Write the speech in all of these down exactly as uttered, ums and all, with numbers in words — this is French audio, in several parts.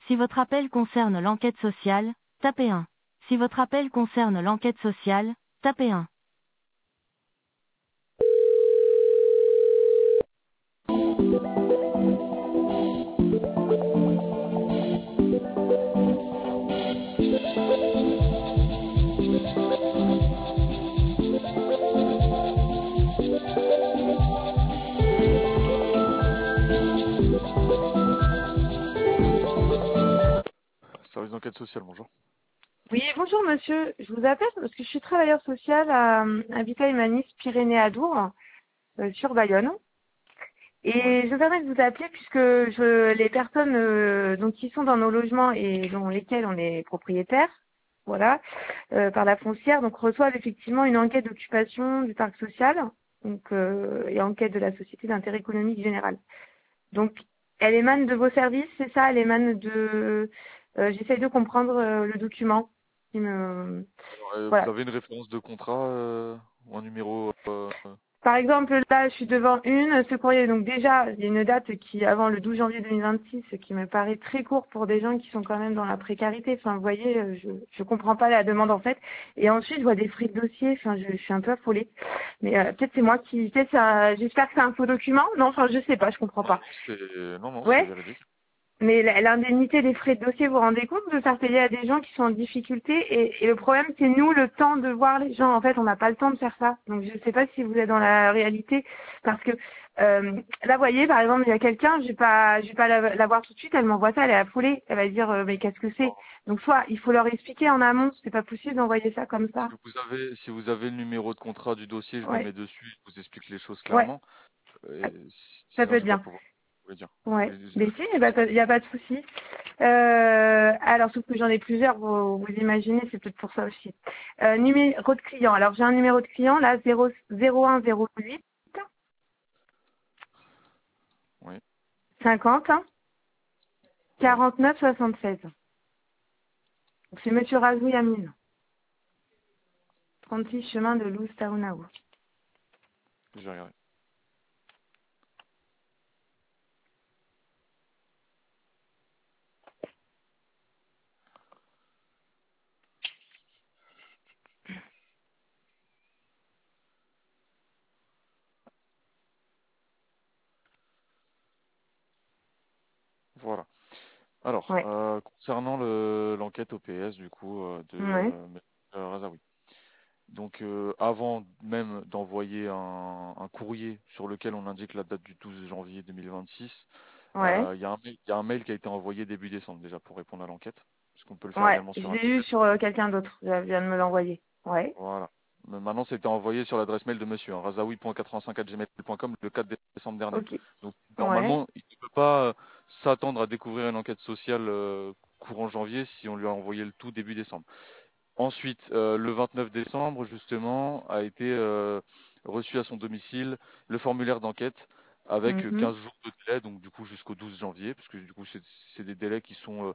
Si votre appel concerne l'enquête sociale, tapez un. Si votre appel concerne l'enquête sociale, tapez un. Service d'enquête sociale, bonjour. Oui, bonjour monsieur. Je vous appelle parce que je suis travailleur social à euh, Habitat Humaniste Pyrénées-Adour, euh, sur Bayonne. Ouais. Et je me permets de vous appeler puisque je, les personnes euh, donc, qui sont dans nos logements et dont lesquels on est propriétaire, voilà, euh, par la foncière, donc reçoivent effectivement une enquête d'occupation du parc social, donc euh, et enquête de la société d'intérêt économique général. Donc elle émane de vos services, c'est ça? Elle émane de euh, j'essaye de comprendre euh, le document. Qui me... Euh, vous Voilà. avez une référence de contrat euh, ou un numéro euh, Par exemple, là, je suis devant une, ce courrier. Donc déjà, il y a une date qui, avant le douze janvier deux mille vingt-six, qui me paraît très court pour des gens qui sont quand même dans la précarité. Enfin, vous voyez, euh, je je comprends pas la demande en fait. Et ensuite, je vois des frais de dossier. Enfin, je, je suis un peu affolée. Mais euh, peut-être c'est moi qui, peut-être ça. J'espère que c'est un faux document. Non, enfin, je sais pas, je comprends Non, pas. non, c'est non, non, c'est Ouais. véridique. Mais la- l'indemnité des frais de dossier, vous vous rendez compte de faire payer à des gens qui sont en difficulté et, et le problème, c'est nous, le temps de voir les gens. En fait, on n'a pas le temps de faire ça. Donc, je ne sais pas si vous êtes dans la réalité. Parce que euh, là, vous voyez, par exemple, il y a quelqu'un, je vais pas, je vais pas la, la voir tout de suite, elle m'envoie ça, elle est affolée. Elle va dire, euh, mais qu'est-ce que c'est? Donc, soit il faut leur expliquer en amont, c'est pas possible d'envoyer ça comme Si ça. vous avez, si vous avez le numéro de contrat du dossier, je me Ouais, mets dessus, je vous explique les choses ouais, clairement. Et ça peut sinon, je être vais pas bien. pouvoir vous le dire. Ouais, Mais je- mais si, il n'y a pas de souci. Euh, alors, sauf que j'en ai plusieurs, vous, vous imaginez, c'est peut-être pour ça aussi. Euh, numéro de client. Alors, j'ai un numéro de client, là, zéro zéro un zéro huit Oui. cinquante Oui. quarante-neuf soixante-seize. Donc, c'est Monsieur Razou Yamine, trente-six chemin de Loustaonaou. Je vais regarder. Voilà. Alors, Ouais, euh, concernant le l'enquête O P S du coup euh, de ouais, euh, M. Razaoui. Donc, euh, avant même d'envoyer un, un courrier sur lequel on indique la date du douze janvier deux mille vingt-six, ouais, euh, il y a un mail, il y a un mail qui a été envoyé début décembre déjà pour répondre à l'enquête, puisqu'on peut le faire ouais. également Je sur l'ai eu Internet. sur euh, quelqu'un d'autre. Je viens de me l'envoyer. Ouais, Voilà. Mais maintenant, c'était envoyé sur l'adresse mail de monsieur, hein, razaoui point quatre-vingt-cinq arobase gmail point com le quatre décembre dernier. ok. Donc, Ouais. normalement, il ne peut pas euh, s'attendre à découvrir une enquête sociale euh, courant janvier si on lui a envoyé le tout début décembre. Ensuite, euh, le vingt-neuf décembre, justement, a été euh, reçu à son domicile le formulaire d'enquête avec euh, Mhm. quinze jours de délai, donc du coup jusqu'au douze janvier, parce que du coup c'est c'est des délais qui sont euh,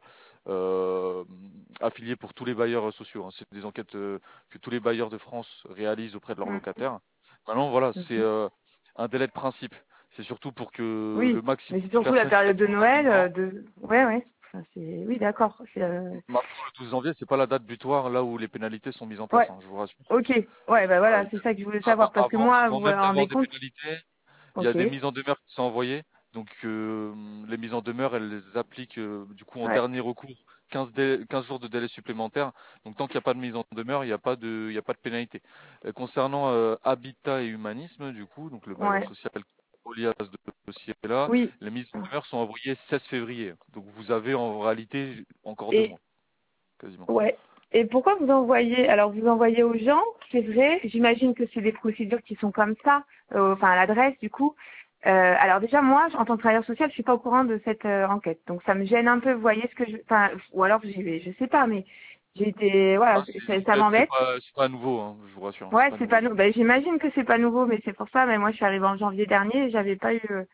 euh, affiliés pour tous les bailleurs euh, sociaux, hein. C'est des enquêtes euh, que tous les bailleurs de France réalisent auprès de leurs Mhm. locataires. Maintenant, voilà, c'est Mhm. euh, un délai de principe. C'est surtout pour que le Oui, maximum mais c'est de surtout la personnes qui période de attendent Noël. rapidement. euh, De... Ouais, ouais. Enfin, c'est... Oui, d'accord. C'est, euh, Maintenant, le douze janvier, c'est pas la date butoir là où les pénalités sont mises en Ouais, place, hein, je vous rassure. ok. Ouais, bah Euh, voilà, c'est ça que je voulais Avant, savoir. Parce que avant, moi, avant vous vous même rendez d'avoir des compte? pénalités, il y a Ok. des mises en demeure qui sont envoyées. Donc, euh, les mises en demeure, elles les appliquent euh, du coup en Ouais. dernier recours quinze, dé- quinze jours de délai supplémentaire. Donc, tant qu'il n'y a pas de mise en demeure, il n'y a pas de, il y a pas de pénalité. Euh, concernant euh, Habitat et Humanisme, du coup, donc le bailleur Ouais. social relié à ce dossier-là, Oui. les mises en demeure sont envoyées seize février. Donc, vous avez en réalité encore deux Et mois, quasiment. ouais. Et pourquoi vous envoyez, alors vous envoyez aux gens, c'est vrai, j'imagine que c'est des procédures qui sont comme ça, euh, enfin à l'adresse du coup. Euh, alors déjà moi, en tant que travailleur social, je suis pas au courant de cette euh, enquête, donc ça me gêne un peu. Vous voyez ce que je, enfin, ou alors j'y vais, je sais pas, mais j'ai été, Ah, voilà, c'est ça, ça c'est- c'est m'embête. pas, c'est pas nouveau, hein, je vous rassure, hein, c'est Ouais, pas c'est nouveau pas du nou- tout. ben, j'imagine que c'est pas nouveau, mais c'est pour ça. Mais moi, je suis arrivée en janvier dernier, et j'avais pas eu, euh,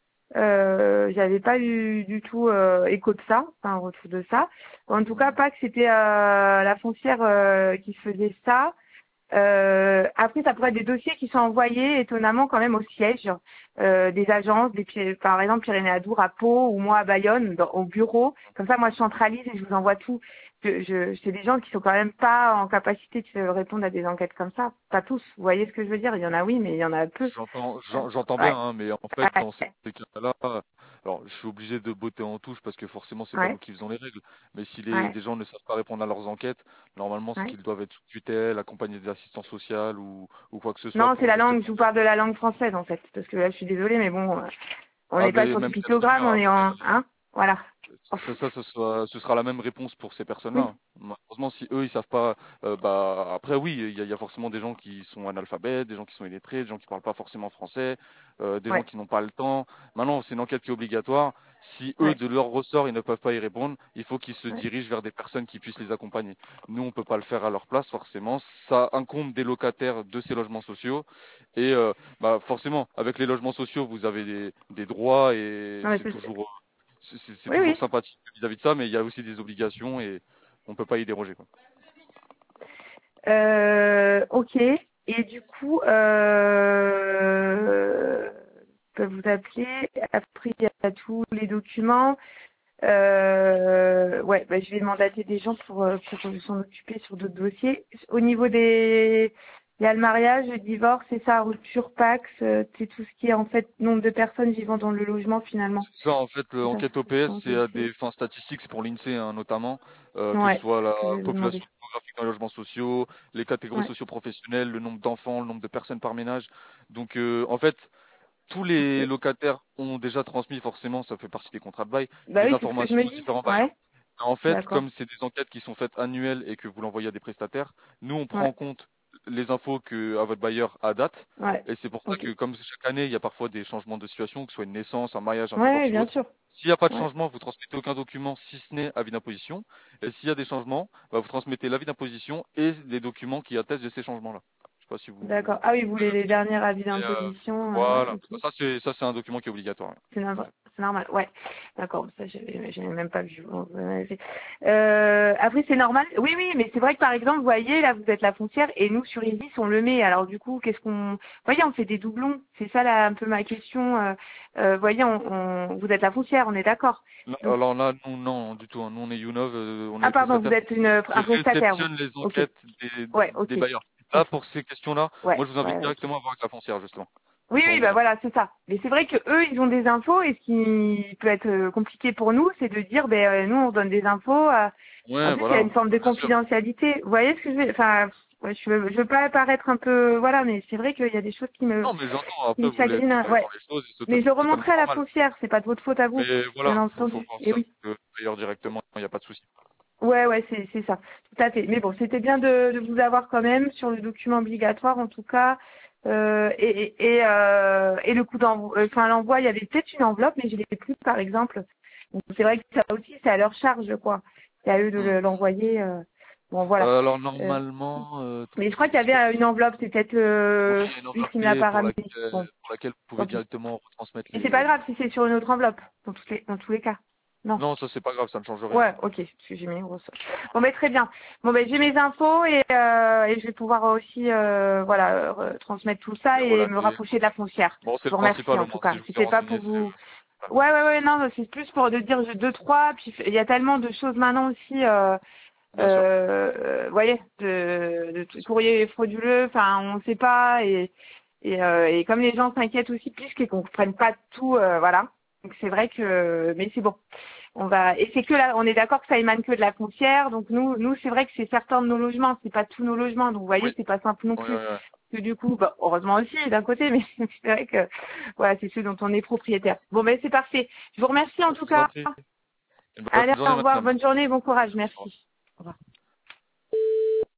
euh, j'avais pas eu du tout euh, écho de ça, enfin un retour de ça. En tout cas, Mhm. pas que c'était euh, la foncière euh, qui faisait ça. Euh, après, ça pourrait être des dossiers qui sont envoyés étonnamment quand même au siège euh, des agences, des, par exemple Pyrénées-Adour à Pau ou moi à Bayonne, dans, au bureau. Comme ça, moi, je centralise et je vous envoie tout. Je, je, c'est des gens qui sont quand même pas en capacité de répondre à des enquêtes comme ça. Pas tous. Vous voyez ce que je veux dire? Il y en a oui, mais il y en a peu. J'entends, j'en- j'entends Ouais. bien, hein, mais en fait, Ouais. dans ces cas-là, alors je suis obligé de botter en touche parce que forcément, c'est pas nous Ouais. qui faisons les règles. Mais si les, Ouais. des gens ne savent pas répondre à leurs enquêtes, normalement, c'est Ouais. qu'ils doivent être sous tutelle, accompagnés d'assistance sociale ou, ou quoi que ce soit Non, c'est pour la langue. justement. Je vous parle de la langue française en fait, parce que là, je suis désolée, mais bon, euh, on Ah, n'est pas mais sur du même si elle est pictogramme, mieux, on est après, en, hein, voilà. ça, ça, ce sera, ce sera la même réponse pour ces personnes-là, Oui. hein. Malheureusement, si eux, ils savent pas, euh, bah, après, oui, il y a, il y a forcément des gens qui sont analphabètes, des gens qui sont illettrés, des gens qui parlent pas forcément français, euh, des gens Ouais. qui n'ont pas le temps. Maintenant, c'est une enquête qui est obligatoire. Si eux, Ouais. de leur ressort, ils ne peuvent pas y répondre, il faut qu'ils se Ouais. dirigent vers des personnes qui puissent les accompagner. Nous, on peut pas le faire à leur place, forcément. Ça incombe des locataires de ces logements sociaux. Et, euh, bah, forcément, avec les logements sociaux, vous avez des, des droits et Non, mais c'est c'est- toujours c'est c'est- c'est oui, toujours oui. sympathique vis-à-vis de ça, mais il y a aussi des obligations et on peut pas y déroger, quoi. Euh, ok. Et du coup, euh, je peux vous appeler. Après, il y a tous les documents. Euh, ouais, bah, je vais mandater des gens pour, euh, pour s'en occuper sur d'autres dossiers. Au niveau des... Il y a le mariage, le divorce, c'est ça, rupture, Pax, euh, c'est tout ce qui est en fait nombre de personnes vivant dans le logement finalement. C'est ça, en fait, C'est ça, l'enquête ce que je O P S, pense c'est à dessus. des fins statistiques, c'est pour l'INSEE, hein, notamment, euh, que ce Ouais, soit c'est la ce que je vais vous demander. population démographique dans les logements sociaux, les catégories Ouais, socio-professionnelles, le nombre d'enfants, le nombre de personnes par ménage. Donc, euh, en fait, tous les ok. locataires ont déjà transmis, forcément, ça fait partie des contrats de bail, Bah des oui, c'est ce que je informations me aux dis. différents bailleurs. Ouais, En fait, d'accord. comme c'est des enquêtes qui sont faites annuelles et que vous l'envoyez à des prestataires, nous, on prend Ouais, en compte les infos que à votre bailleur à date. ouais, Et c'est pour ça ok. que, comme chaque année, il y a parfois des changements de situation, que ce soit une naissance, un mariage, un Ouais, divorce ou bien autre. sûr. S'il n'y a pas de Ouais. changement, vous transmettez aucun document, si ce n'est avis d'imposition. Et s'il y a des changements, bah, vous transmettez l'avis d'imposition et les documents qui attestent de ces changements-là. Je sais pas si vous. D'accord. Ah oui, vous voulez les derniers avis Mais, euh, d'imposition. Euh, ouais, voilà. ok. Ça, c'est ça, c'est un document qui est obligatoire. C'est normal. C'est normal. Ouais. D'accord. Ça, j'avais j'avais même pas vu. Bon, vous en avez fait. Euh, après, c'est normal. Oui, oui, mais c'est vrai que par exemple, vous voyez, là, vous êtes la foncière et nous, sur Isis, on le met. Alors, du coup, qu'est-ce qu'on. Vous voyez, on fait des doublons. C'est ça, là, un peu ma question. Euh, euh, vous voyez, on, on... vous êtes la foncière, on est d'accord. Non, Donc, alors là, nous, non, du tout, hein. Nous, on est Younov, euh, on est ah, les pardon, vous prestataires êtes une, qui un prestataire, vous. réceptionnent les Ok. enquêtes des, Ouais, des ok. bailleurs. Là, Ok. pour ces questions-là, moi, Ouais, je vous invite ouais, ok. directement à voir avec la foncière, justement. Oui, Ils oui, sauront bah vous dire. voilà, c'est ça. Mais c'est vrai que eux, ils ont des infos et ce qui peut être euh, compliqué pour nous, c'est de dire, ben euh, nous, on donne des infos. euh, En Ouais, plus, il y a voilà, une forme de bien sûr. confidentialité. Vous voyez ce que je veux Enfin, ouais, je veux, je veux pas paraître un peu, voilà, mais c'est vrai qu'il y a des choses qui me, Non, mais j'entends, qui après, me vous voulez être chagrinent. hein. transparent Ouais. sur les choses, et c'est Mais tot- je totalement remonterai à la normal. faussière. C'est pas de votre faute à vous, Mais bien voilà, faut, faut entendu. voir Et ça oui. avec le bailleur directement, il n'y a pas de souci. Ouais, ouais, c'est c'est ça, tout à fait. Mais bon, c'était bien de, de vous avoir quand même sur le document obligatoire, en tout cas. Euh, et et, et, euh, et le coup d'envoi, enfin l'envoi, il y avait peut-être une enveloppe, mais je l'ai plus, par exemple. Donc c'est vrai que ça aussi, c'est à leur charge, quoi. C'est à eux de Hmm. le- l'envoyer. euh. Bon, voilà. Euh, alors, Euh, normalement, euh, mais je crois qu'il y avait euh, une enveloppe, c'est peut-être oui, euh, il y a une lui enveloppe qui ne l'a P pas pour ramené. laquelle, Bon, pour laquelle vous pouvez ok. directement retransmettre Et c'est pas les. grave si c'est sur une autre enveloppe, dans tous les, dans tous les cas. Non. Non, ça, c'est pas grave, ça ne change rien. Ouais, ok, parce que j'ai mis une grosse. Bon ben très bien. Bon ben j'ai mes infos et, euh, et je vais pouvoir aussi euh, voilà euh, transmettre tout ça Les et me relater. rapprocher de la foncière. Bon, c'est Je le vous remercie principal en au tout moins. cas. Si je vous ai C'était pas pour renseigné, c'est vous. le principal. Ouais ouais ouais non, c'est plus pour de dire j'ai deux trois. Puis il y a tellement de choses maintenant aussi. Euh, Bien sûr. euh, vous voyez, de, de, de courrier frauduleux. Enfin on ne sait pas et et, euh, et comme les gens s'inquiètent aussi plus qu'ils comprennent pas tout, euh, voilà. Donc c'est vrai que mais c'est bon. On va et c'est que là, on est d'accord que ça émane que de la foncière. Donc nous, nous c'est vrai que c'est certains de nos logements, c'est pas tous nos logements. Donc vous voyez, Oui. c'est pas simple non Oui, plus. oui, oui. Que du coup, bah, heureusement aussi d'un côté, mais c'est vrai que voilà, c'est ceux dont on est propriétaire. Bon ben c'est parfait. Je vous remercie en Je tout vous en cas. prie. Une Allez, bonne au journée, revoir, madame. bonne journée, bon courage, Merci. Au revoir. merci.